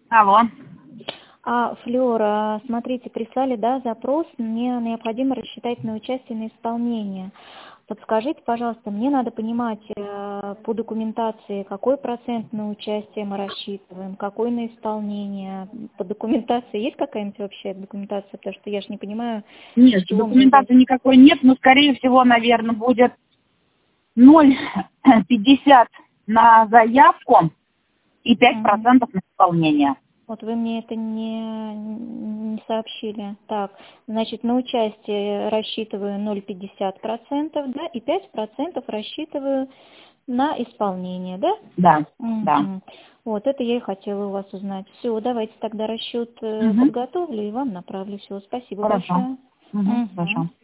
Алло. Флёр, смотрите, прислали, да, запрос, мне необходимо рассчитать на участие на исполнение. Подскажите, пожалуйста, мне надо понимать по документации, какой процент на участие мы рассчитываем, какой на исполнение. По документации есть какая-нибудь вообще документация, потому что я же не понимаю, Нет, с чего мы здесь. документации никакой нет, но, скорее всего, наверное, будет 0,50 на заявку и 5% на исполнение. Вот вы мне это не сообщили. Так, значит, на участие рассчитываю 0,50%, да, и 5% рассчитываю на исполнение, да? Да, да. Мгм. Вот, это я и хотела у вас узнать. Все, давайте тогда расчет Угу. подготовлю и вам направлю. Все, спасибо Хорошо. большое. Угу. Мгм. Хорошо.